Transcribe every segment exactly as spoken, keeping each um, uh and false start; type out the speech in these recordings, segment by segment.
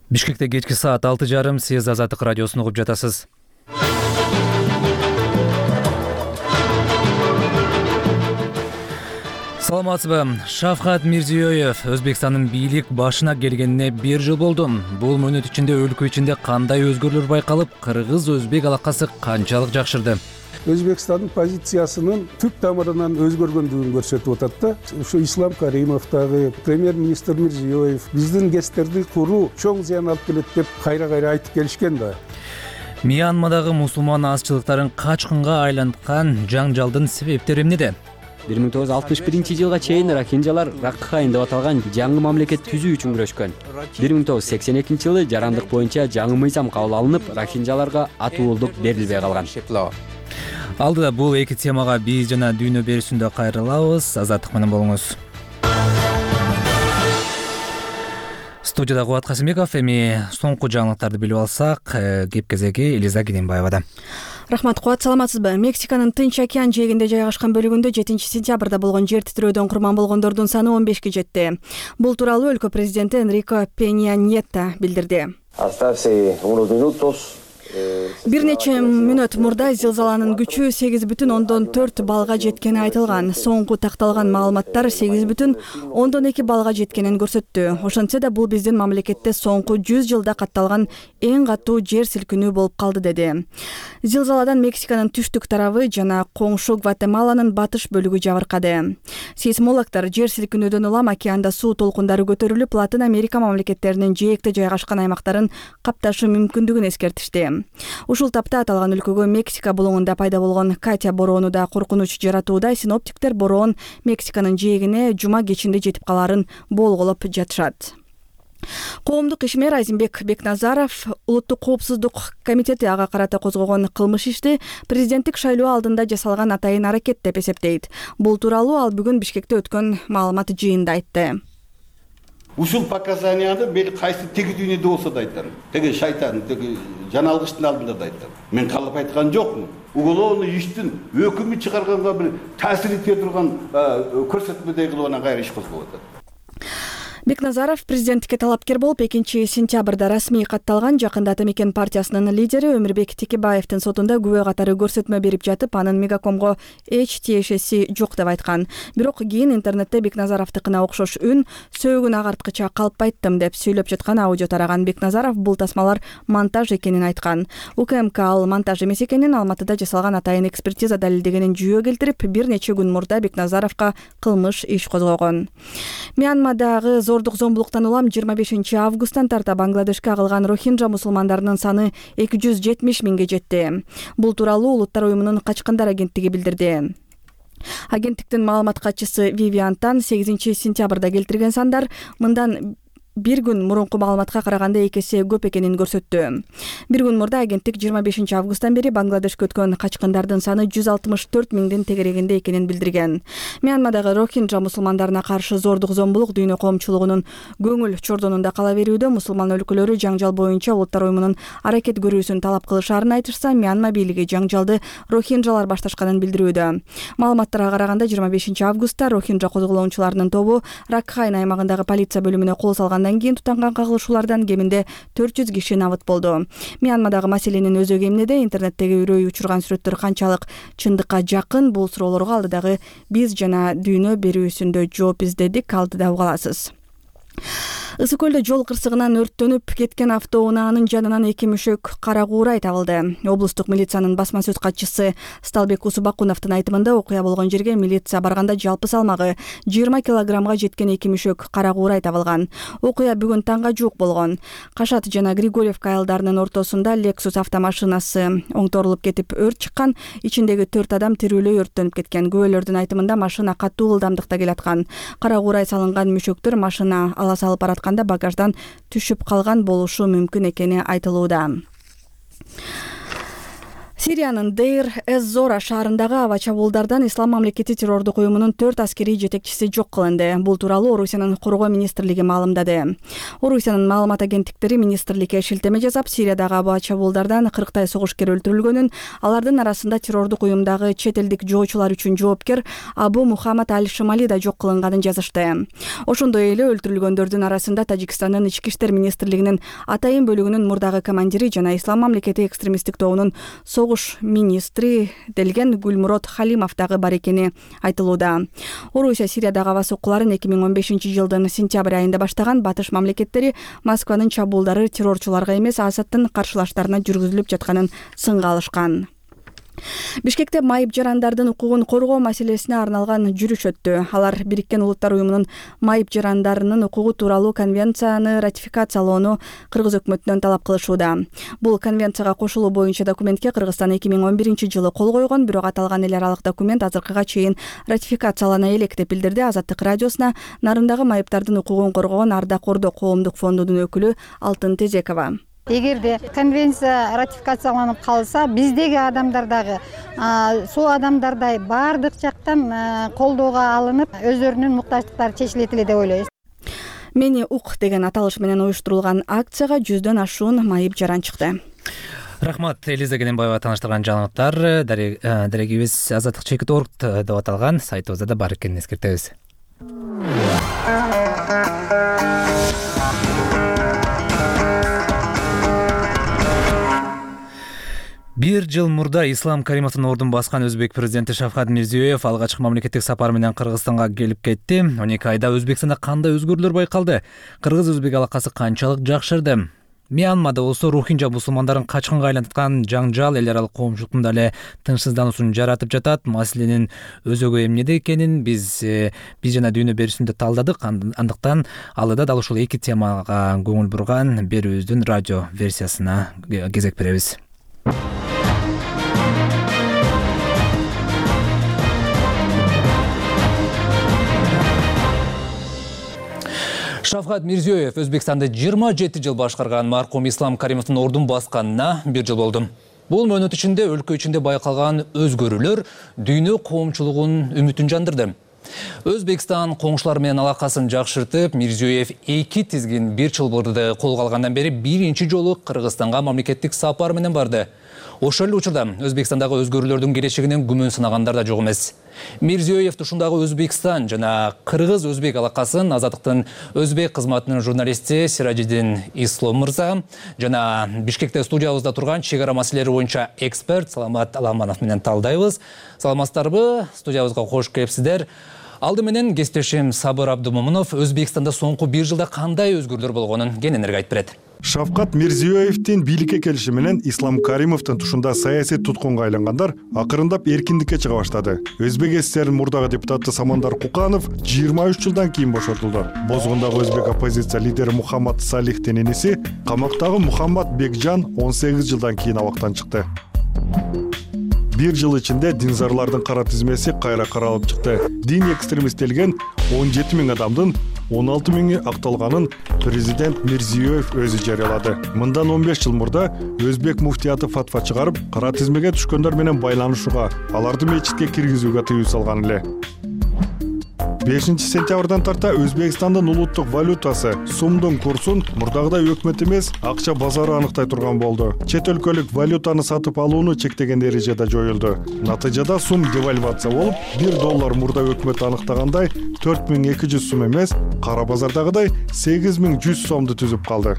Бишкекте кечки саат алты жарым сиз Азаттык радиосун угуп жатасыз. Саламатсызбы? Шавкат Мирзиёев Өзбекстандын бийлик башына келгенине бир жыл болду. Бул мөөнөт ичинде өлкө ичинде кандай өзгөрүүлөр байкалып, кыргыз-өзбек алакасы канчалык жакшырды? Өзбекстандын позициясынын түп тамырынан өзгөргөндүгүн көрсөтүп атат да. Ушу Ислам Каримовдагы, премьер-министр Мирзиёев биздин ГЭСтерди куруу чоң зыян алып келет деп кайра-кайра айтып келишкен да. Мьянмадагы мусулман азчылыктарын качкынга айланткан жаңжалдын себептери эмнеде? бир миң тогуз жүз алтымыш биринчи жылга чейин рохинжалар Ракхайн деп аталган жаңы мамлекет түзүү үчүн күрөшкөн. бир миң тогуз жүз сексен экинчи жылы жарандык боюнча жаңы мыйзам кабыл алынып, рохинжаларга атуулук берилбей калган. Алдыда бул эки темага биз жана дүйнө берүүсүндө кайрылабыз. Азаттык менен болуңуз. Студияда Кубат Касымбеков. Эми соңку жаңылыктарды билип алсак, кеп кезеги Элиза Кененбаевада. Рахмат, Кубат, саламатсызбы? Мексиканын Тынч океан жээгинде жайгашкан бөлүгүндө жетинчи сентябрда болгон жер титирөөдөн курман болгондордун саны он бешке жетти. Бул тууралуу өлкө президенти Энрико Пенья Ньето билдирди. Бир нече мүнөт мурда зилзаланын күчү сегиз бүтүн ондон төрт балга жеткени айтылган. Соңку такталган маалыматтар сегиз бүтүн ондон эки балга жеткенин көрсөттү. Ошентсе да бул биздин мамлекетте соңку жүз жылда катталган эң катуу жер силкинүү болуп калды деди. Зилзаладан Мексиканын түштүк тарабы жана коңшу Гватемаланын батыш бөлүгү жабыркады. Сейсмологдор жер силкинүүдөн улам океанда суу толкундары көтөрүлүп, Латын Америка мамлекеттеринин жээкте жайгашкан аймактарын капташы мүмкүндүгүн эскертишти. Ушул тапта аталган өлкөгө Мексика булуңунда пайда болгон Катя бороону да коркунуч жаратууда. Синоптиктер бороон Мексиканын жээгине жума кечинде жетип каларын болгулоп жатышат. Коомдук ишмер Айзимбек Бекназаров Улуттук коопсуздук комитети ага карата козгогон кылмыш ишти президенттик шайлоо алдында жасалган атайын аракет деп эсептейт. Бул тууралуу ал бүгүн Бишкекте өткөн маалымат жыйынында айтты. Ушул показанияны мен кайсы теги дүйнөдө болсо да айтам. Теги шайтан, теги жаналгычтын алдында да айтам. Мен калып айткан жокмун. Уголовный иштин өкүмү чыгарганга бир таасир ете турган көрсөтмөдөй кылып анан кайра иш козгоп атат. Бекназаров президенттикке талапкер болуп, экинчи сентябрда расмий катталган Жакында Атамекен партиясынын лидери Өмүрбек Текебаевдин сотунда күбө катары көрсөтмө берип жатып, анын Мегакомго эч тиешеси жок деп айткан. Бирок кийин интернетте Бекназаровдукуна окшош үн сөөгүн агарткыча калпайттым деп сүйлөп жаткан аудио тараган. Бекназаров бул тасмалар монтаж экенин айткан. УКМК ал монтаж эмес экенин, Алматыда жасалган атайын экспертиза далилдегенин жүйө келтирип, бир нече күн мурда Бекназаровго кылмыш иш козгогон. Мьянмадагы зордук зомбулуктан улам жыйырма бешинчи августтан тарта Бангладешке агылган рохинжа мусулмандарынын саны эки жүз жетимиш миңге жетти. Бул тууралуу Улуттар уюмунун качкындар агенттиги билдирди. Агенттиктин маалымат катчысы Вивиан Тан сегизинчи сентябрда келтирген сандар мындан бир күн мурунку маалыматка караганда эки эсе көп экенин көрсөттү. Бир күн мурда агенттик жыйырма бешинчи августтан бери Бангладешке өткөн качкындардын саны жүз алтымыш төрт миңдин тегерегинде экенин билдирген. Мьянмадагы рохинжа мусулмандарына каршы зордук зомбулук дүйнө коомчулугунун көңүл чордонунда кала берүүдө. Мусулман өлкөлөрү жаңжал боюнча Улуттар уюмунун аракет көрүүсүн талап кылышаарын айтышса, Мьянма бийлиги жаңжалды рохинжалар башташканын билдирүүдө. Маалыматтарга караганда жыйырма бешинчи августта рохинжа козголоочуларынын тобу Ракхайн аймагындагы полиция бөлүмүнө кол салган. Андан кийин тутанган кагылышуулардан кеминде төрт жүз киши набыт болду. Мьянмадагы маселенин өзөгү эмнеде? Интернеттеги үрөй учурган сүрөттөр канчалык чындыкка жакын? Бул суроолорго алдыдагы биз жана дүйнө берүүсүндө жооп издедик. Алдыда уга аласыз. Ысык көлдө жол кырсыгынан өрттөнүп кеткен автоунаанын жанынан эки мүшөк кара куурай табылды. Облустук милициянын басма сөз катчысы Сталбек Усубакуновдун айтымында окуя болгон жерге милиция барганда жалпы салмагы жыйырма килограммга жеткен эки мүшөк кара куурай табылган. Окуя бүгүн таңга жуук болгон. Кашат жана Григорьевка айылдарынын ортосунда Lexus автомашинасы оңторулуп кетип өрт чыккан. Ичиндеги төрт адам тирүүлөй өрттөнүп кеткен. Күбөлөрдүн айтымында машина катуу ылдамдыкта келаткан. Кара куурай салынган мүшөктөр машина ала салып бараткан багаждан түшүп калган болушу мүмкүн экени айтылууда. Сириянын Дейр эз-Зора шаарындагы аба чабуулдардан Ислам мамлекети террордук уюмунун төрт аскерий жетекчиси жок кылынды. Бул тууралуу Орусиянын коргоо министрлиги маалымдады. Орусиянын маалымат агенттиктери министрликке шилтеме жасап, Сириядагы аба чабуулдардан кырктай согушкер өлтүрүлгөнүн, алардын арасында террордук уюмдагы чет элдик жоочулар үчүн жоопкер Абу Мухаммад Аль-Шамали да жок кылынганын жазышты. Ошондой эле өлтүрүлгөндөрдүн арасында Тажикстандын ички иштер министрлигинин атайын бөлүгүнүн мурдагы командири жана Ислам мамлекети экстремисттик тобунун согуш министри делген Гүлмурод Халимов дагы бар экени айтылууда. Орусия Сириядагы аба соккуларын эки миң он бешинчи жылдын сентябрь айында баштаган батыш мамлекеттери Москванын чабуулдары террорчуларга эмес, Асадтын каршылаштарына жүргүзүлүп жатканын сынга алышкан. Бишкекте майып жарандардын укугун коргоо маселесине арналган жүрүш өттү. Алар Бириккен Улуттар уюмунун майып жарандарынын укугу тууралуу конвенцияны ратификациялоону Кыргыз өкмөтүнөн талап кылышууда. Бул конвенцияга кошулуу боюнча документке Кыргызстан эки миң он биринчи жылы кол койгон, бирок аталган эл аралык документ азыркыга чейин ратификациялана элек деп билдирди Азаттык радиосуна нарындагы майыптардын укугун коргогон Ардак Ордо коомдук фондунун өкүлү Алтын Тезекова. Эгерде конвенция ратификацияланып калса, биздеги адамдар дагы сол адамдардай баардык жактан колдоого алынып, өздөрүнүн муктаждыктары чечилет эле деп ойлойбуз. Мени ук деген аталыш менен уюштурулган акцияга жүздөн ашуун майып жаран чыкты. Рахмат, Элиза Кененбаева тааныштырган жаңылыктар. Дарегибиз азаттык чекит орг деп аталган сайтыбызда да бар экенин эскертебиз. Бир жыл мурда Ислам Каримовдун ордун баскан өзбек президенти Шавкат Мирзиёев алгачкы мамлекеттик сапар менен Кыргызстанга келип кетти. он эки айда Өзбекстанда кандай өзгөрүүлөр байкалды? Кыргыз-өзбек алакасы канчалык жакшырды? Мьянмада болсо рохинджа мусулмандарын качкынга айланткан жаңжал эл аралык коомчулуктун дале тынчсыздануусун жаратып жатат. Маселенин өзөгү эмнеде экенин биз биз жана дүйнө берүүсүндө талдадык. Андыктан алыда дал ушул эки темага көңүл бурган берүүбүздүн радио версиясына кезек беребиз. Шавкат Мирзиёев Өзбекстанды жыйырма жети жыл башкарган маркум Ислам Каримовдун ордун басканына бир жыл болду. Бул мөөнөт ичинде өлкө ичинде байкалган өзгөрүүлөр дүйнө коомчулугунун үмүтүн жандырды. Өзбекстан коңшулар менен алакасын жакшыртып, Мирзиёев эки тизгин бир чылбырды колго алгандан бери биринчи жолу Кыргызстанга мамлекеттик сапар менен барды. Ошол эле учурда Өзбекстандагы өзгөрүүлөрдүн келечегинен күмөн сынагандар да жок эмес. Мирзиёев тушундагы Өзбекстан жана Кыргыз-өзбек алакасын Азаттыктын өзбек кызматынын журналисти Сиражиддин Ислом мырза жана Бишкекте студиябызда турган чек ара маселелери боюнча эксперт Саламат Аламанов менен талдайбыз. Саламатсыздарбы? Студиябызга кош келипсиздер. Алды менен кесиптешим Сабыр Абдумомунов Өзбекстанда соңку бир жылда кандай өзгөрүүлөр болгонун кененирээк айтып берет. Шавкат Мирзиёевдин бийликке келиши менен Ислам Каримовдун тушунда саясий туткунга айлангандар акырындап эркиндикке чыга баштады. Өзбек ССРнин мурдагы депутаты Самандар Куканов жыйырма үч жылдан кийин бошотулду. Бозгундагы өзбек оппозиция лидери Мухаммад Салихтин иниси, камактагы Мухаммад Бекжан он сегиз жылдан кийин абактан чыкты. Бир жыл ичинде динзарлардын кара тизмеси кайра каралып чыкты. Дин экстремисттелген он жети миң адамдын он алты миңи акталганын президент Мирзиёев өзү жарыялады. Мындан он беш жыл мурда өзбек муфтияты фатва чыгарып, кара тизмеге түшкөндөр менен байланышууга, аларды мечитке киргизүүгө тыюу салган эле. бешинчи сентябрдан тарта Өзбекстандын улуттук валютасы сумдун курсун мурдагыдай өкмөт эмес, акча базары аныктай турган болду. Чет өлкөлүк валютаны сатып алууну чектеген эреже да жоюлду. Натыйжада сум девальвация болуп, бир доллар мурда өкмөт аныктагандай төрт миң эки жүз сом эмес, кара базардагыдай сегиз миң жүз сомду түзүп калды.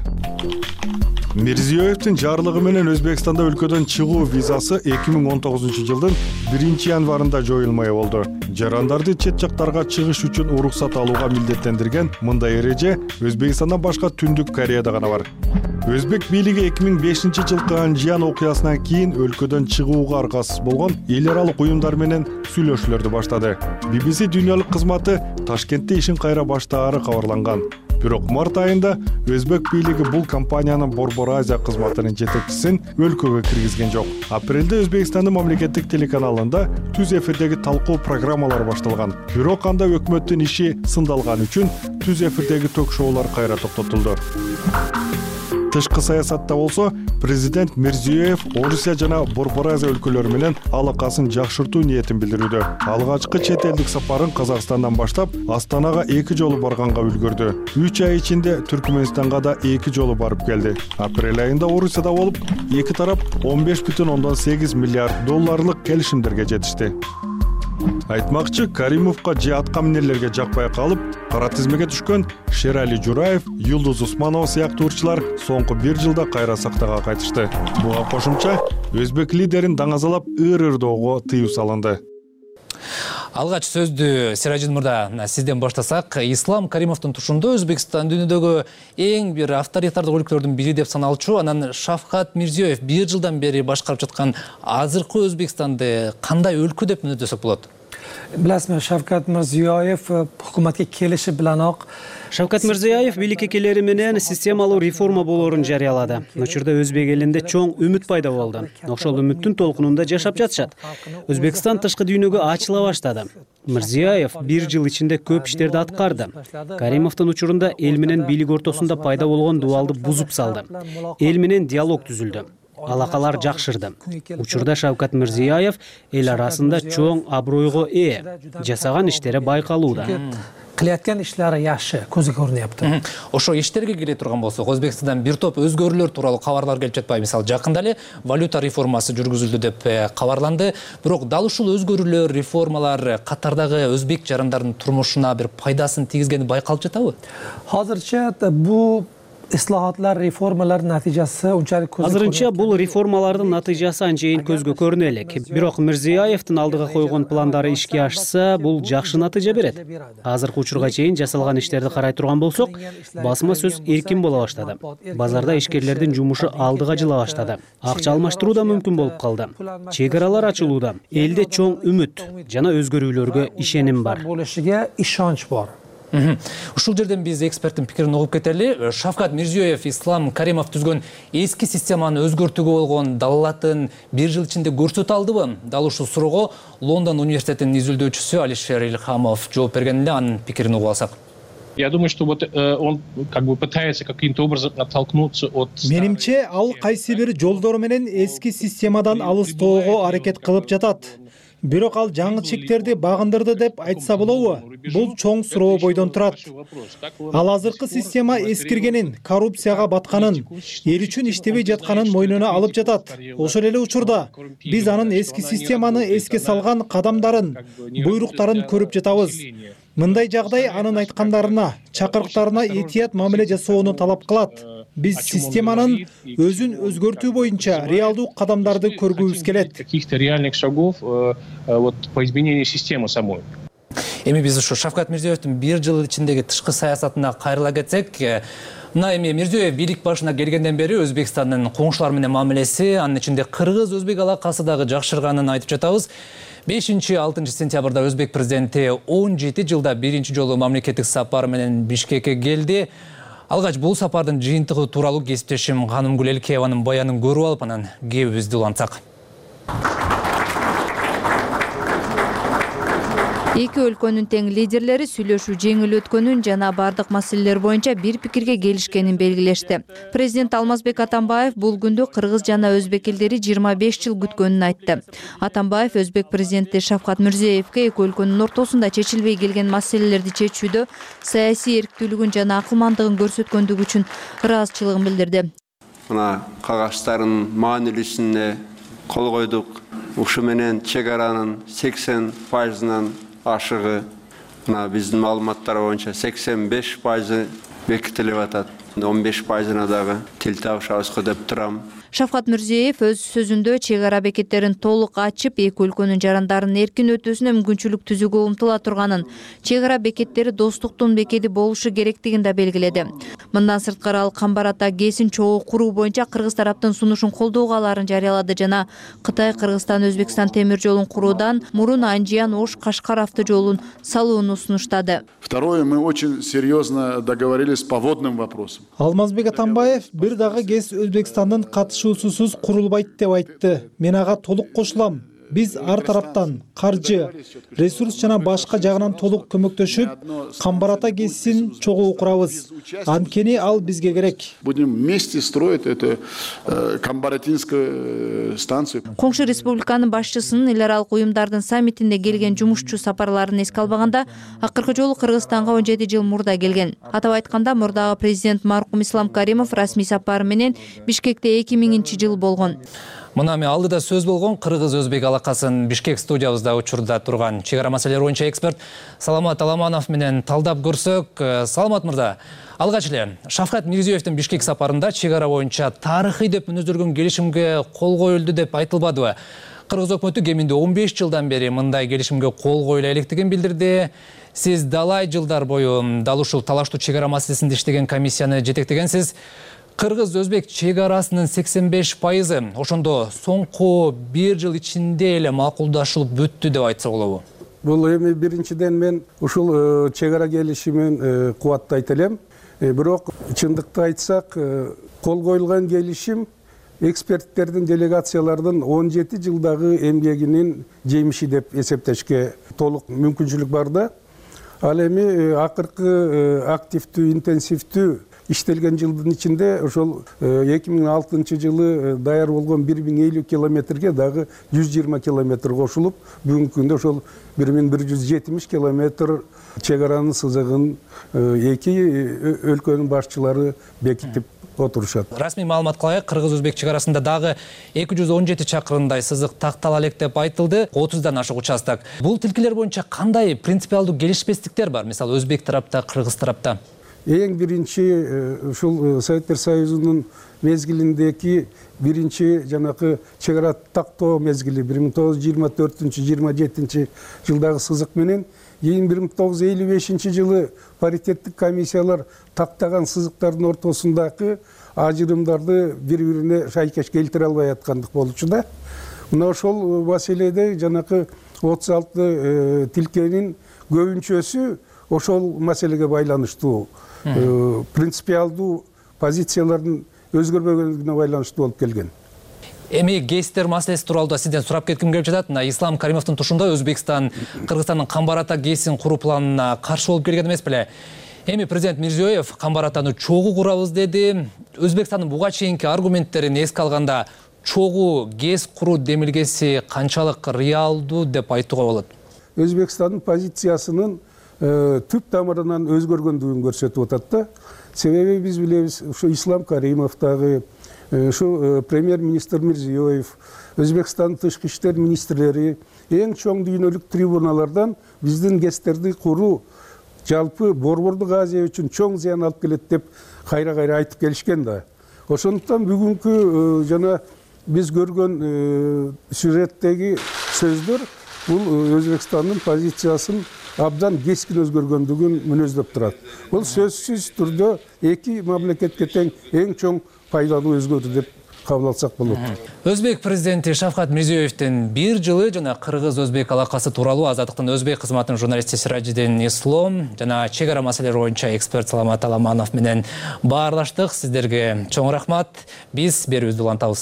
Мирзиёевдин жарлыгы менен Өзбекстанда өлкөдөн чыгуу визасы эки миң он тогузунчу жылдын биринчи январында жоюлмай болду. Жарандарды чет жактарга чыгыш үчүн уруксат алууга милдеттендирген мындай эреже Өзбекстандан башка Түндүк Кореяда гана бар. Өзбек бийлиги эки миң бешинчи жылкы Анжиян окуясынан кийин өлкөдөн чыгууга аргасыз болгон эл аралык уюмдар менен сүйлөшүүлөрдү баштады. би би си дүйнөлүк кызматы Ташкентте ишин кайра баштаары кабарланган. Бирок март айында өзбек бийлиги бул компаниянын Борбор Азия кызматынын жетекчисин өлкөгө киргизген жок. Апрелде Өзбекстандын мамлекеттик телеканалында түз эфирдеги талкуу программалар башталган. Бирок анда өкмөттүн иши сындалган үчүн түз эфирдеги ток-шоулар кайра токтотулду. Тышкы саясатта болсо президент Мирзиёев Орусия жана Борбор Азия өлкөлөрү менен алакасын жакшыртуу ниетин билдирүүдө. Алгачкы чет элдик сапарын Казакстандан баштап Астанага эки жолу барганга үлгөрдү. үч ай ичинде Түркмөнстанга да эки жолу барып келди. Апрель айында Орусияда болуп, эки тарап он беш бүтүн ондон сегиз миллиард долларлык келишимдерге жетишти. Айтмакчы, Каримовго же атка минерлерге жакпай калып, кара тизмеге түшкөн Шерали Жураев, Юлдуз Усманова сыяктуу урчулар соңку бир жылда кайра сактага кайтышты. Буга кошумча өзбек лидерин даңазалап ыр-ырдоого тыюу салынды. Алгач сөздү Сиражин мырза сизден баштасак, Ислам Каримовдун тушунда Өзбекстан дүйнөдөгү эң бир авторитардык өлкөлөрдүн бири деп саналчу, анан Шавкат Мирзиёев бир жылдан бери башкарып жаткан азыркы Өзбекстанды кандай өлкө деп мүнөттөсөк болот? Bilasizmi, Shavkat Mirziyoyev hukumatga kelishi bilanoq Шавкат Мирзиёев бийликке келери менен системалуу реформа болоорун жарыялады. Учурда өзбек элинде чоң үмүт пайда болду. Ошол үмүттүн толкунунда жашап жатышат. Өзбекстан тышкы дүйнөгө ачыла баштады. Мирзиёев бир жыл ичинде көп иштерди аткарды. Каримовдун учурунда эл менен бийлик ортосунда пайда болгон дуалды бузуп салды. Эл менен диалог түзүлдү. Алакалар жакшырды. Учурда Шавкат Мирзиёев эл арасында чоң абройго ээ, жасаган иштери байкалууда. qilayotgan ishlari yaxshi ko'zga ko'rinyapti. Ошо иштерге келе турган болсок, Өзбекстандан бир топ өзгөрүүлөр тууралуу кабарлар келип жатпайбы? Мисалы, жакында эле валюта реформасы жүргүзүлдү деп кабарланды. Бирок дал ушул өзгөрүүлөр, реформалар катардагы өзбек жарандардын турмушуна бир пайдасын тийгизгени байкалып жатабы? Hozircha bu islohotlar, reformalar natijasi unchalik ko'zga Азырынча бул реформалардын натыйжасы анчейин көзгө көрүнө элек. Бирок Мирзиёевдин алдыга койгон пландары ишке ашса, бул жакшы натыйжа берет. Азыркы учурга чейин жасалган иштерди карай турган болсок, басма сөз эркин боло баштады. Базарда ишкерлердин жумушу алдыга жыла баштады. Акча алмаштыруу да мүмкүн болуп калды. Чек аралар ачылууда. Элде чоң үмүт жана өзгөрүүлөргө ишеним бар. Bo'lishiga ishonch bor. Ушул жерден биз эксперттин пикирин угуп кетели. Шавкат Мирзиёев Ислам Каримов түзгөн эски системаны өзгөртүүгө болгон далалатын бир жыл ичинде көрсөтө алдыбы? Дал ушул суроого Лондон университетинин изилдөөчүсү Алишер Ильхамов жооп бергенде анын пикирин угуп алсак. Я думаю, что вот э, он как бы пытается каким-то образом оттолкнуться от... Менимче, ал кайсы бир жолдор менен эски системадан алыстоого аракет кылып жатат. Бирок ал жаңы чектерди багындырды деп айтса болобу? Бул чоң суроо бойдон турат. Ал азыркы система эскиргенин, коррупцияга батканын, эл үчүн иштебей жатканын мойнуна алып жатат. Ошол эле учурда биз анын эски системаны эске салган кадамдарын, буйруктарын көрүп жатабыз. Мындай жагдай анын айткандарына, чакырыктарына этият мамиле жасоону талап кылат. Биз системанын өзүн өзгөртүү боюнча реалдуу кадамдарды көргүбүз келет. Каких-то реальных шагов вот по изменению системы самой. Эми биз ушу Шавкат Мирзиёевдин бир жыл ичиндеги тышкы саясатына кайрыла кетсек, мына эми Мирзиёев бийлик башына келгенден бери Өзбекстандын коңшулар менен мамилеси, анын ичинде кыргыз-өзбек алакасы дагы жакшырганын айтып жатабыз. бешинчи-алтынчы сентябрда өзбек президенти он жети жылда биринчи жолу мамлекеттик сапар менен Бишкекке келди. Алгач бул сапардын жыйынтыгы тууралуу кесиптешим Ганымгүл Элкееванын баянын көрүп алып, анан кебибизди улантсак. Эки өлкөнүн тең лидерлери сүйлөшүү жеңил өткөнүн жана бардык маселелер боюнча бир пикирге келишкенин белгилешти. Президент Алмазбек Атамбаев бул күндү кыргыз жана өзбек элдери жыйырма беш жыл күткөнүн айтты. Атамбаев өзбек президенти Шавкат Мирзиёевке эки өлкөнүн ортосунда чечилбей келген маселелерди чечүүдө саясий эрктүүлүгүн жана акылмандыгын көрсөткөндүгү үчүн ыраазычылыгын билдирди. Мына кагаштардын маанилүүсүнө кол койдук. Ушу менен чек аранын сексен пайызынан ашыгы, мына биздин маалыматтар боюнча сексен беш пайызы бекитилип атат. он беш пайызына дагы тил табышабызбы деп турам. Шавкат Мирзиёев өз сөзүндө чек ара бекеттерин толук ачып, эки өлкөнүн жарандарынын эркин өтүүсүнө мүмкүнчүлүк түзүүгө умтула турганын, чек ара бекеттери достуктун бекети болушу керектигин да белгиледи. Мындан сырткары ал Камбар Ата ГЭСин чогуу куруу боюнча кыргыз тараптын сунушун колдоого аларын жарыялады жана Кытай Кыргызстан Өзбекстан темир жолун куруудан мурун Анжиян Ош Кашкар автожолун салууну сунуштады. Второе, мы очень серьезно договорились по водным вопросам. Алмазбек Атамбаев бир дагы ГЭС Өзбекстандын катышуусусуз курулбайт деп айтты. Мен ага толук кошулам. биз ар тараптан каржы, ресурс жана башка жагынан толук көмөктөшүп, Камбар-Ата ГЭСин чогуу курабыз. Анткени ал бизге керек. Будем вместе строить эту Камбар-Атинскую станцию. Коңшу республиканын башчысынын эл аралык уюмдардын саммитинде келген жумушчу сапарларын эске албаганда, акыркы жолу Кыргызстанга он жети жыл мурда келген. Атап айтканда, мурдагы президент маркум Ислам Каримов расмий сапары менен Бишкекте эки миңинчи жыл болгон. Мына эми алдыда сөз болгон кыргыз-өзбек алакасын Бишкек студиябызда учурда турган чек ара маселелери боюнча эксперт Саламат Аламанов менен талдап көрсөк. Саламат мырза, алгач эле Шавкат Мирзиёевдин Бишкек сапарында чек ара боюнча тарыхый деп мүнөздөргөн келишимге кол коюлду деп айтылбадыбы? Кыргыз өкмөтү кеминде он беш жылдан бери мындай келишимге кол коюла электигин билдирди. Сиз далай жылдар бою дал ушул талаштуу чек ара маселесинде иштеген комиссияны жетектегенсиз. Кыргыз-өзбек чек арасынын сексен беш пайызы ошондо соңку бир жыл ичинде эле макулдашылып бүттү деп айтса болобу? Бул эми биринчиден мен ушул чек ара келишимин кубаттайт элем. Бирок чындыкты айтсак, кол коюлган келишим эксперттердин, делегациялардын он жети жылдагы эмгегинин жемиши деп эсептешке толук мүмкүнчүлүк бар да. Ал эми акыркы активдүү, интенсивдүү иштелген жылдын ичинде ошол эки миң алтынчы жылы даяр болгон бир миң элүү километрге дагы жүз жыйырма километр кошулуп, бүгүнкү күндө ошол бир миң бир жүз жетимиш километр чек аранын сызыгын эки өлкөнүн башчылары бекитип отурушат. Расмий маалыматка ылайык, кыргыз-өзбек чек арасында дагы эки жүз он жети чакырымдай сызык тактала элек деп айтылды. отуздан ашык участок. Бул тилкелер боюнча кандай принципиалдуу келишпестиктер бар? Мисалы, өзбек тарапта, кыргыз тарапта? Эң биринчи ушул Советтер Союзунун мезгилиндеги биринчи жанакы чек ара тактоо мезгили бир миң тогуз жүз жыйырма төртүнчү жыйырма жетинчи жылдагы сызык менен кийин бир миң тогуз жүз элүү бешинчи жылы паритеттик комиссиялар тактаган сызыктардын ортосундагы ажырымдарды бири-бирине шайкеш келтире албай аткандык болчу да. Мына ошол маселеде жанакы отуз алты тилкенин көбүнчөсү ошол маселеге байланыштуу, принципиалдуу позициялардын өзгөрбөгөндүгүнө байланыштуу болуп келген. Эми ГЭСтер маселеси тууралуу сизден сурап кетким келип жатат. Мына Ислам Каримовдун тушунда Өзбекстан Кыргызстандын Камбар-Ата ГЭСин куруу планына каршы болуп келген эмес беле? Эми президент Мирзиёев Камбар-Атаны чогуу курабыз деди. Өзбекстандын буга чейинки аргументтерин эске алганда, чогуу ГЭС куруу демилгеси канчалык реалдуу деп айтууга болот? Өзбекстандын позициясынын түп тамырынан өзгөргөндүгүн көрсөтүп атат да. Себеби биз билебиз, ушу Ислам Каримов дагы, ушу премьер-министр Мирзиёев, Өзбекстандын тышкы иштер министрлери эң чоң дүйнөлүк трибуналардан биздин ГЭСтерди куруу жалпы Борбордук Азия үчүн чоң зыян алып келет деп кайра-кайра айтып келишкен да. Ошондуктан бүгүнкү жана биз көргөн сюжеттеги сөздөр бул Өзбекстандын позициясын абдан кескин өзгөргөндүгүн мүнөздөп турат. Бул сөзсүз түрдө эки мамлекетке тең эң чоң пайдалуу өзгөрүү деп кабыл алсак болот. Өзбек президенти Шавкат Мирзиёевдин бир жылы жана кыргыз-өзбек алакасы тууралуу Азаттыктын өзбек кызматынын журналисти Сиражидин Ислом жана чек ара маселелери боюнча эксперт Саламат Аламанов менен баарлаштык. Сиздерге чоң рахмат. Биз берүүбүздү улантабыз.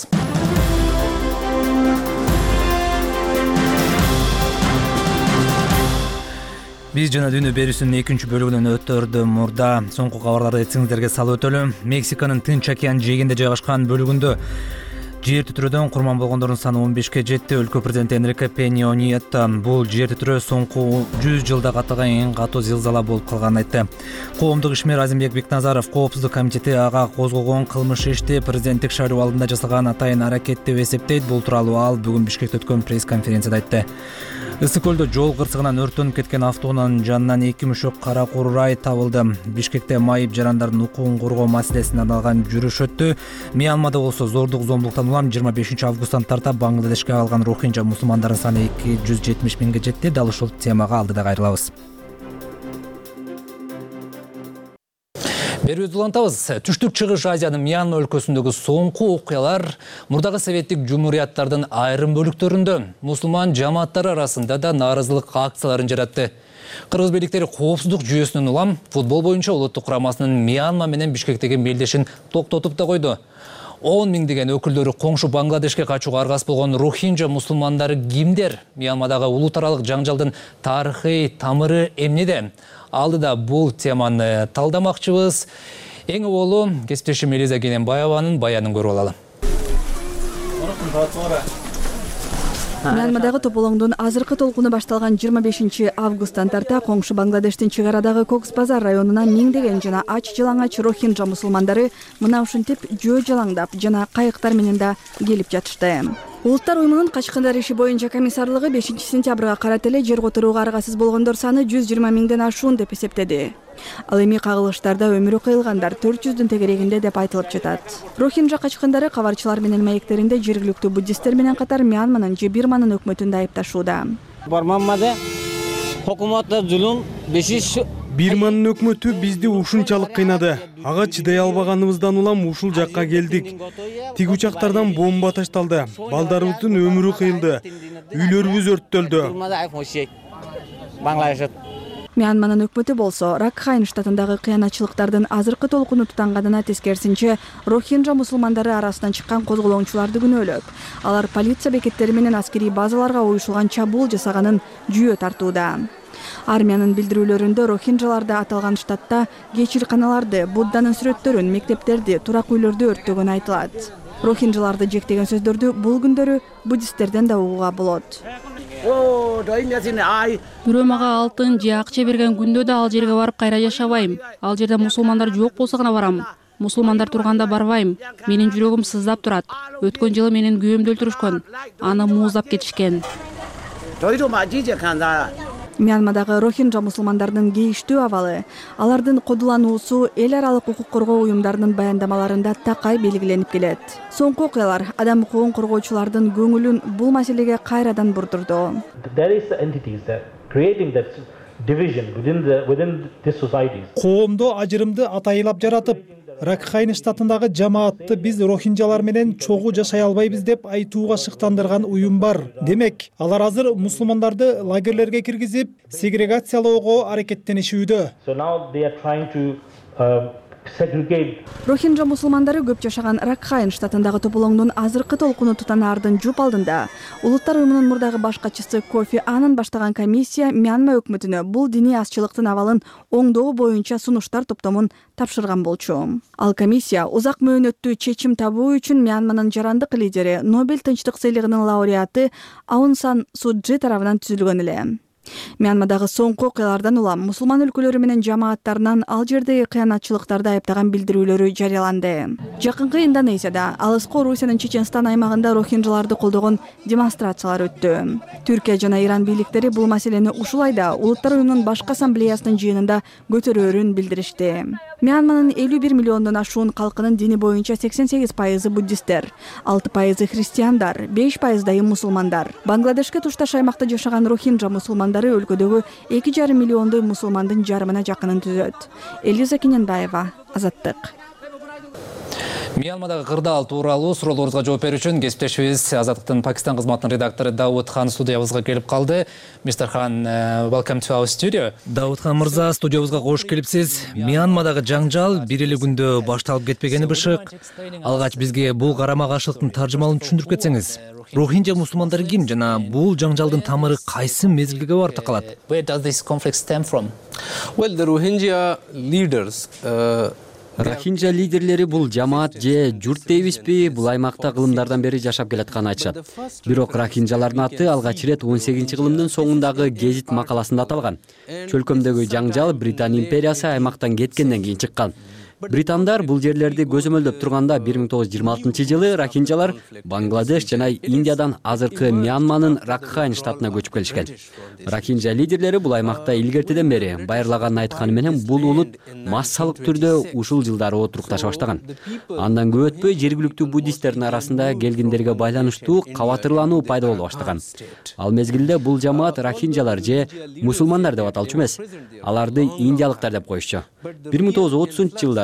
Биз жана дүйнө берүүсүнүн экинчи бөлүгүнөн өтөрдү мурда соңку кабарларды эсиңиздерге салып өтөлү. Мексиканын Тынч океан жээгинде жайгашкан бөлүгүндө жер титирөөдөн курман болгондордун саны он бешке жетти. Өлкө президенти Энрике Пенья Nieto бул жер титирөө соңку жүз жылда катталган эң катуу зилзала болуп калганын айтты. Коомдук ишмер Азимбек Бекназаров Коопсуздук комитети ага козгогон кылмыш ишти президенттик шайлоо алдында жасалган атайын аракет деп эсептейт. Бул тууралуу ал бүгүн Бишкекте өткөн пресс-конференцияда айтты. Ысык көлдө жол кырсыгынан өрттөнүп кеткен автоунаанын жанынан эки мушук кара курурай табылды. Бишкекте майып жарандардын укугун коргоо маселесине арналган жүрүш өттү. Мьянмада болсо зордук зомбулуктан улам жыйырма бешинчи августтан тарта Бангладешке калган рохинжа мусулмандардын саны эки жүз жетимиш миңге жетти. Дал ушул темага алдыда кайрылабыз. Берүүбүздү улантабыз. Түштүк Чыгыш Азиянын Мьянма өлкөсүндөгү соңку окуялар мурдагы советтик жумурияттардын айрым бөлүктөрүндө мусулман жамааттары арасында да нааразылык акцияларын жаратты. Кыргыз бийликтери коопсуздук жүйөсүнүн улам футбол боюнча улуттук курамасынын Мьянма менен Бишкектеги мелдешин токтотуп да койду. он миңдеген өкүлдөрү коңшу Бангладешке качууга аргас болгон рохинджа мусулмандары кимдер? Мьянмадагы улут аралык жаңжалдын тарыхый тамыры эмнеде? Алдыда бул теманы талдамакчыбыз. Эң оболу кесиптешим Элиза Кененбаеванын баянын көрүп алалы. Мьянмадагы тополоңдун азыркы толкуну башталган жыйырма бешинчи августтан тарта коңшу Бангладештин чек арадагы Кокс Базар районуна миңдеген жана ач жалаңач рохинджа мусулмандары мына ушинтип жөө жалаңдап жана кайыктар менен да келип жатышты. Улуттар уюмунун Качкындар иши боюнча комиссарлыгы бешинчи сентябрга карата эле жер которууга аргасыз болгондор саны жүз жыйырма миңден ашуун деп эсептеди. Ал эми кагылыштарда өмүрү кыйылгандар төрт жүздүн тегерегинде деп айтылып жатат. Рохинджа качкындары кабарчылар менен маектеринде жергиликтүү буддисттер менен катар Мьянманын же Бирманын өкмөтүн да айыпташууда. Бирманын өкмөтү бизди ушунчалык кыйнады. Ага чыдай албаганыбыздан улам ушул жакка келдик. Тиг учактардан бомба ташталды. Балдарыбыздын өмүрү кыйылды. Үйлөрүбүз өрттөлдү. Мьянманын өкмөтү болсо Ракхайн штатындагы кыянатчылыктардын азыркы толкуну тутанганына тескерисинче рохинджа мусулмандары арасынан чыккан козголоңчуларды күнөөлөп, алар полиция бекеттери менен аскерий базаларга уюшулган чабуул жасаганын жүйө тартууда. Армиянын билдирүүлөрүндө рохинджаларды аталган штатта кечирканаларды, Будданын сүрөттөрүн, мектептерди, турак үйлөрдү өрттөгөнү айтылат. Рохинджаларды жектеген сөздөрдү бул күндөрү буддисттерден да угууга болот. Бирөө мага алтын же акча берген күндө да ал жерге барып кайра жашабайм. Ал жерде мусулмандар жок болсо гана барам. Мусулмандар турганда барбайм. Менин жүрөгүм сыздап турат. Өткөн жылы менин күйөөмдү өлтүрүшкөн. Аны мууздап кетишкен. Мьянмадагы рохинджа мусулмандардын кейиштүү абалы, алардын кодулануусу эл аралык укук коргоо уюмдарынын баяндамаларында такай белгиленип келет. Соңку окуялар адам укугун коргоочулардын көңүлүн бул маселеге кайрадан бурдурду. Коомдо ажырымды атайылап жаратып, Ракхайн штатындагы жамаатты биз рохинджалар менен чогуу жашай албайбыз деп айтууга шыктандырган уюм бар. Демек, алар азыр мусулмандарды лагерлерге киргизип, сегрегациялоого аракеттенишүүдө. Рохинджа мусулмандары көп жашаган Ракхайн штатындагы тополоңдун азыркы толкуну тутанаардын жуп алдында улуттар уюмунун мурдагы баш катчысы Кофи Аннан баштаган комиссия Мьянма өкмөтүнө бул диний азчылыктын абалын оңдоо боюнча сунуштар топтомун тапшырган болчу. Ал комиссия узак мөөнөттүү чечим табуу үчүн Мьянманын жарандык лидери, Нобель тынчтык сыйлыгынын лауреаты Аун Сан Су Чжи тарабынан түзүлгөн эле. Мьянмадагы соңку окуялардан улам мусулман өлкөлөрү менен жамааттарынан ал жердеги кыянатчылыктарды айыптаган билдирүүлөрү жарыяланды. Жакынкы Индонезияда, алыскы Орусиянын Чеченстан аймагында рохинджаларды колдогон демонстрациялар өттү. Түркия жана Иран бийликтери бул маселени ушул айда Улуттар уюмунун башкы ассамблеясынын жыйынында көтөрөөрүн билдиришти. Мьянманын элүү бир миллиондон ашуун калкынын дини боюнча сексен сегиз пайызы буддисттер, алты пайызы христиандар, беш пайыздай мусулмандар. Бангладешке тушташ аймакта жашаган рохинджа мусулмандары өлкөдөгү эки жарым миллиондой мусулмандын жарымына жакынын түзөт. Элиза Кененбаева, Азаттык. Мьянмадагы кырдаал тууралуу суроолорубузга жооп берүү үчүн кесиптешибиз Азаттыктын Пакистан кызматынын редактору Давуд Хан студиябызга келип калды. мистер Хан, welcome to our studio. Давуд Хан мырза, студиябызга кош келипсиз. Мьянмадагы жаңжал бир эле күндө башталып кетпегени бышык. Алгач бизге бул карама каршылыктын таржымалын түшүндүрүп кетсеңиз. Рохинджа мусулмандары ким жана бул жаңжалдын тамыры кайсы мезгилге барып такалат? Where does this conflict stem from? Well, the Rohingya leaders uh, Рохинджа лидерлери бул жамаат же журт дейбизби, бул аймакта кылымдардан бери жашап келатканын айтышат. Бирок рохинджалардын аты алгач ирет он сегизинчи кылымдын соңундагы гезит макаласында аталган. Чөлкөмдөгү жаңжал Британ империясы аймактан кеткенден кийин чыккан. Британдар бул жерлерди көзөмөлдөп турганда бир миң тогуз жүз жыйырма алтынчы жылы рохинджалар Бангладеш жана Индиядан азыркы Мьянманын Ракхайн штатына көчүп келишкен. Рохинджа лидерлери бул аймакта илгертиден бери байырлаганын айтканы менен бул улут массалык түрдө ушул жылдары отурукташа баштаган. Андан көп өтпөй жергиликтүү буддисттердин арасында келгиндерге байланыштуу кабатырлануу пайда боло баштаган. Ал мезгилде бул жамаат рохинджалар же мусулмандар деп аталчу эмес, аларды индиялыктар деп коюшчу. бир миң тогуз жүз отузунчу жылдары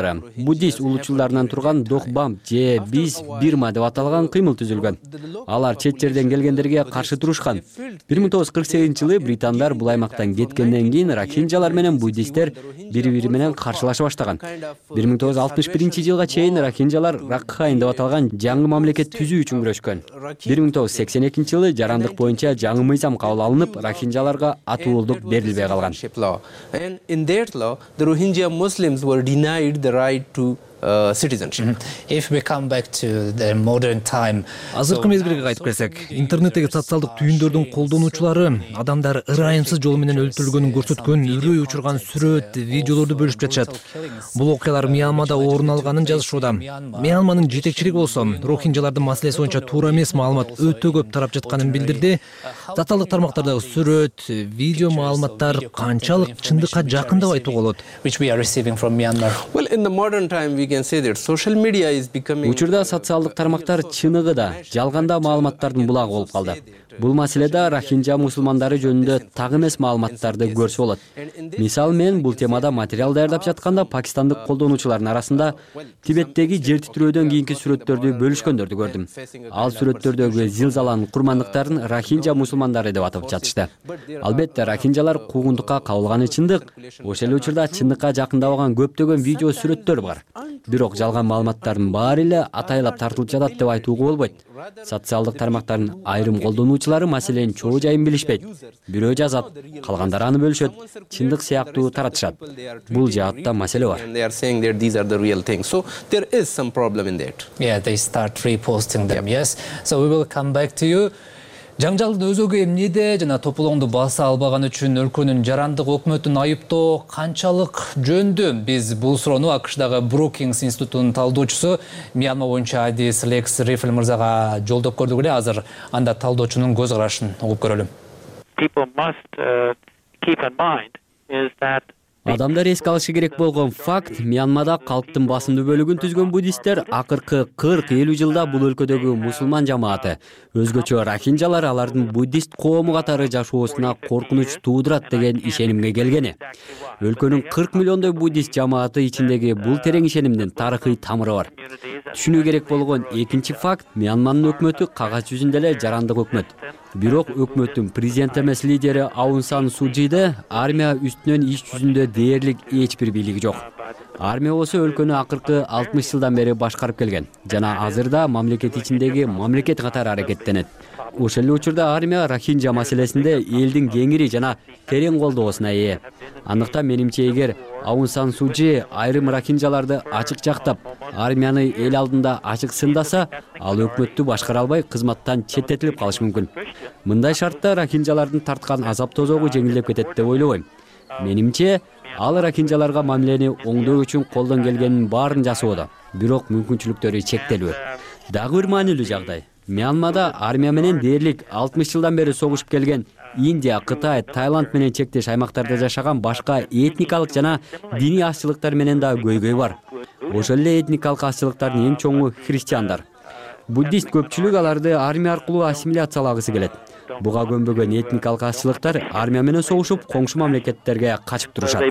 жылдары буддист улуучуларынан турган Дохбам же биз Бирма деп аталган кыймыл түзүлгөн. Алар чет жерден келгендерге каршы турушкан. бир миң тогуз жүз кырк сегизинчи жылы британдар бул аймактан кеткенден кийин рохинджалар менен буддисттер бири-бири менен каршылаша баштаган. бир миң тогуз жүз алтымыш биринчи жылга чейин рохинджалар Ракхайн деп аталган жаңы мамлекет түзүү үчүн күрөшкөн. бир миң тогуз жүз сексен экинчи жылы жарандык боюнча жаңы мыйзам кабыл алынып, рохинджаларга атуулук берилбей калган. And in that law, the Rohingya Muslims were denied the right to uh, citizenship. Mm-hmm. If we come back to the modern time, азыркы мезгилге кайтып келсек, интернеттеги социалдык түйүндөрдүн колдонуучулары адамдар ырайымсыз жол менен өлтүрүлгөнүн көрсөткөн, үрөй учурган сүрөт, видеолорду бөлүшүп жатышат. Бул окуялар Мьянмада орун алганын жазышууда. Мьянманын жетекчилиги болсо, рохинджалардын маселеси боюнча туура эмес маалымат өтө көп тарап жатканын билдирди. Социалдык тармактардагы сүрөт, видео маалыматтар канчалык чындыкка жакын деп айтууга болот. Which we are receiving from Myanmar. Well, in the modern time, we can say that social media is becoming. Учурда социалдык тармактар чыныгы да, жалганда маалыматтардын булагы болуп калды. Бул маселеде рохинджа мусулмандары жөнүндө так эмес маалыматтарды көрсө болот. Мисалы мен бул темада материал даярдап жатканда пакистандык колдонуучулардын арасында Тибеттеги жер титирөөдөн кийинки сүрөттөрдү бөлүшкөндөрдү көрдүм. Ал сүрөттөрдөгү зилзаланын курмандыктарын рохинджа мусулмандары деп атап жатышты. Албетте рохинджалар куугунтукка кабылганы чындык. Ошол эле учурда чындыкка жакындабаган көптөгөн видео сүрөттөр бар. Бирок жалган маалыматтардын баары эле атайлап тартылып жатат деп айтууга болбойт. Социалдык тармактардын айрым колдонуучулары маселенин чоо жайын билишпейт. Бирөө жазат, калгандар аны бөлүшөт, чындык сыяктуу таратышат. Бул жаатта маселе бар. They are saying that these are the real things. So there is some problem in that. Yeah, they start reposting them. Yes. So we will come back to you. Жаңжалдын өзөгү эмнеде жана тополоңду баса албаган үчүн өлкөнүн жарандык өкмөтүн айыптоо канчалык жөндү? Биз бул суроону АКШдагы Brookings институтунун талдоочусу Мьянма боюнча адис Лекс Рифл мырзага жолдоп көрдүк эле. Азыр анда талдоочунун көз карашын угуп көрөлүм. People must uh, keep in mind is that Адамдар эске алышы керек болгон факт, Мьянмада калктын басымдуу бөлүгүн түзгөн буддисттер акыркы кырк элүү жылда бул өлкөдөгү мусулман жамааты, өзгөчө рохинджалар алардын буддист коому катары жашоосуна коркунуч туудурат деген ишенимге келгени. Өлкөнүн кырк миллиондой буддист жамааты ичиндеги бул терең ишенимдин тарыхый тамыры бар. Түшүнүү керек болгон экинчи факт, Мьянманын өкмөтү кагаз жүзүндө эле жарандык өкмөт. Бирок өкмөттүн президент эмес лидери Аун Сан Су Чжиде армия үстүнөн иш жүзүндө дээрлик эч бир бийлиги жок. Армия болсо өлкөнү акыркы алтымыш жылдан бери башкарып келген жана азырда мамлекет ичиндеги мамлекет катары аракеттенет. Ошол эле учурда армия рохинджа маселесинде элдин кеңири жана терең колдоосуна ээ. Андыктан менимче эгер Аун Сан Су Чжи айрым рохинджаларды ачык жактап, армияны эл алдында ачык сындаса, ал өкмөттү башкара албай кызматтан четтетилип калышы мүмкүн. Мындай шартта рохинджалардын тарткан азап тозогу жеңилдеп кетет деп ойлобойм. Менимче, ал рохинджаларга мамилени оңдоо үчүн колдон келгенин баарын жасоодо, бирок мүмкүнчүлүктөрү чектелүү. Дагы бир маанилүү жагдай. Мьянмада армия менен дээрлик алтымыш жылдан бери согушуп келген Индия, Кытай, Таиланд менен чектеш аймактарда жашаган башка этникалык жана диний азчылыктар менен да көйгөй бар. Ошол эле этникалык азчылыктардын эң чоңу христиандар. Буддист көпчүлүк аларды армия аркылуу ассимиляциялагысы келет. Буга көнбөгөн этникалык азчылыктар армия менен согушуп, коңшу мамлекеттерге качып турушат.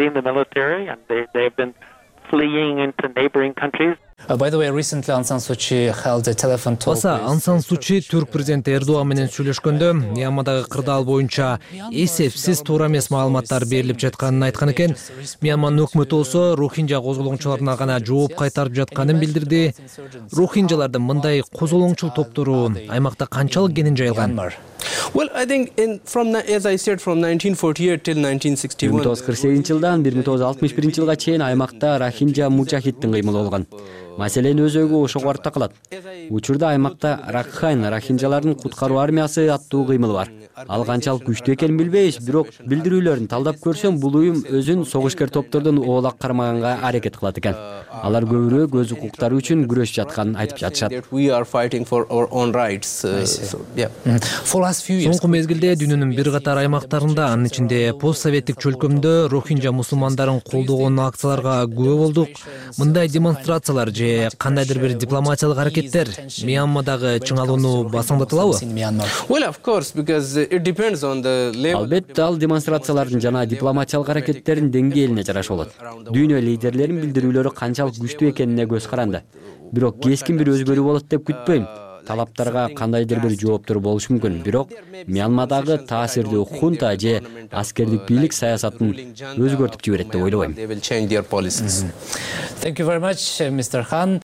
Uh, by the way, recently Aung San Suu Kyi held a telephone talk. Баса Аун Сан Су Чжи түрк президенти Эрдоган менен сүйлөшкөндө Мьянмадагы кырдаал боюнча эсепсиз туура эмес маалыматтар берилип жатканын айткан экен. Мьянманын өкмөтү болсо рохинджа козголоңчуларына гана жооп кайтарып жатканын билдирди. Рохинджалардын мындай козголоңчул топтору аймакта канчалык кенен жайылган? Well, I think in from as I said from nineteen forty-eight till nineteen sixty-one. бир миң тогуз жүз кырк сегизинчи жылдан бир миң тогуз жүз алтымыш биринчи жылга чейин аймакта рохинджа мужахиддин кыймылы болгон. Маселенин өзөгү ошого барып такалат. Учурда аймакта Ракхайн рохинджалардын куткаруу армиясы аттуу кыймыл бар. Ал канчалык күчтүү экенин билбейбиз, бирок билдирүүлөрүн талдап көрсөм, бул уюм өзүн согушкер топтордон оолак кармаганга аракет кылат экен. Алар көбүрөөк өз укуктары үчүн күрөшүп жатканын айтып жатышат. We are fighting for our own rights. Соңку мезгилде дүйнөнүн бир катар аймактарында, анын ичинде постсоветтик чөлкөмдө рохинджа мусулмандарын колдогон акцияларга күбө болдук. Мындай демонстрациялар же же кандайдыр бир дипломатиялык аракеттер Мьянмадагы чыңалууну басаңдатылабы? Well, of course, because it depends on the level. Албетте, ал демонстрациялардын жана дипломатиялык аракеттердин деңгээлине жараша болот. Дүйнө лидерлеринин билдирүүлөрү канчалык күчтүү экенине көз каранды. Бирок кескин бир өзгөрүү болот деп күтпөйм. Талаптарга кандайдыр бир жооптор болушу мүмкүн. Бирок Мьянмадагы таасирдүү хунта же аскердик бийлик саясатын өзгөртүп жиберет деп ойлобойм. They will change their policies. Thank you very much, мистер Хан.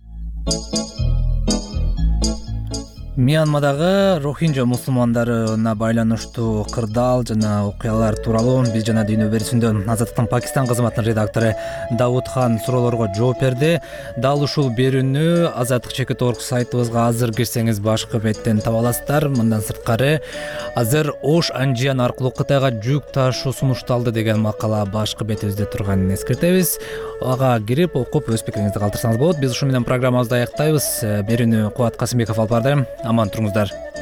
Мьянмадагы рохинджа мусулмандарына байланыштуу кырдаал жана окуялар тууралуу биз жана дүйнө берүүсүндө Азаттыктын Пакистан кызматынын редактору Давуд Хан суроолорго жооп берди. Дал ушул берүүнү Азаттык чекит орг сайтыбызга азыр кирсеңиз башкы беттен таба аласыздар. Мындан сырткары азыр Ош Анжиян аркылуу Кытайга жүк ташуу сунушталды деген макала башкы бетибизде турганын эскертебиз. Ага кирип окуп өз пикириңизди калтырсаңыз болот. Биз ушу менен программабызды аяктайбыз. Берүүнү Кубат Касымбеков алып барды. Аман туруңуздар.